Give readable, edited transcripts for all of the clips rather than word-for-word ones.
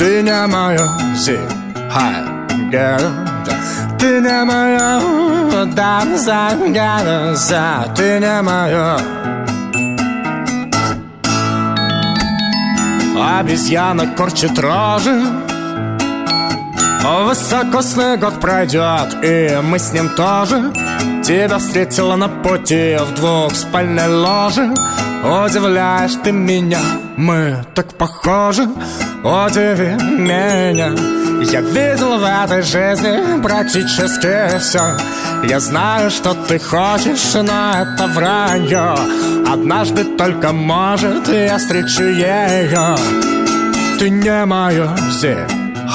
Ты не моя зига, ты не моя, да, загадка, ты не моя. Обезьяна корчит рожи, высокосный год пройдет, и мы с ним тоже. Тебя встретила на пути в двухспальной ложе. Удивляешь ты меня, мы так похожи. Удиви меня. Я видел в этой жизни практически все. Я знаю, что ты хочешь, но это вранье. Однажды только, может, я встречу ее. Ты не моя зига,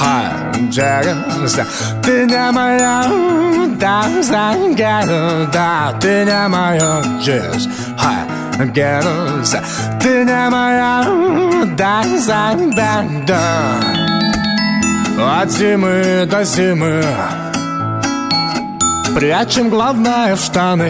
ты не моя, да, загадка, ты не моя зига, ты не моя, да, загадка. От зимы до зимы прячем главное в штаны.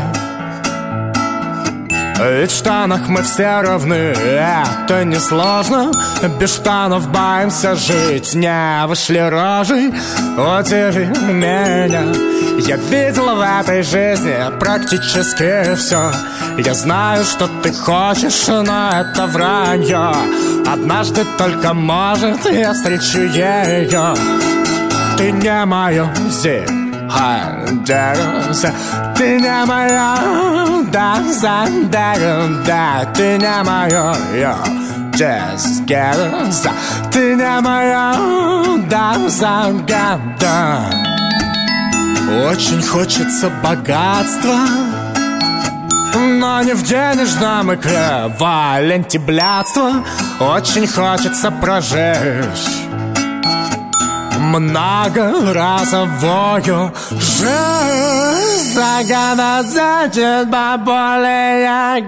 Ведь в штанах мы все равны, это несложно. Без штанов боимся жить, не вышли рожей. Удиви меня. Я видела в этой жизни практически все. Я знаю, что ты хочешь, но это вранье. Однажды только, может, я встречу ее. Ты не моя зига, ты не моя, да, да, ты не моя, ты не моя, да, загадка. Очень хочется богатства, но не в денежном эквиваленте блядства. Очень хочется прожить многоразовую жизнь. Загадать значит поболее.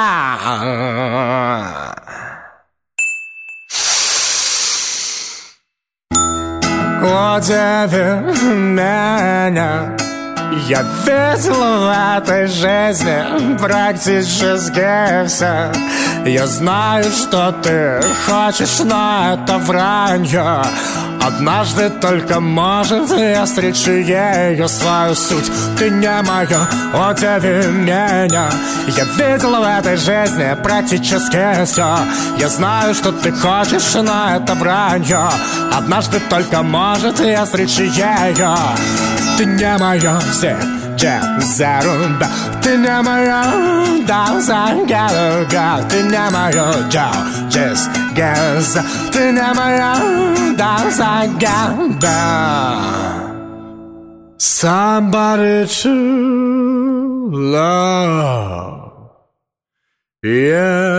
Удиви меня. Я видел в этой жизни практически все. Я знаю, что ты хочешь, но это вранье. Однажды только, может, я встречу ее, свою суть. Ты не моя, удиви меня. Я видел в этой жизни практически все. Я знаю, что ты хочешь, но это вранье. Однажды только, может, я встречу ее. Ты не моя зига, ты не моя, да, загадка, ты не моя зига, ты не моя, да, загадка. Somebody to love, yeah.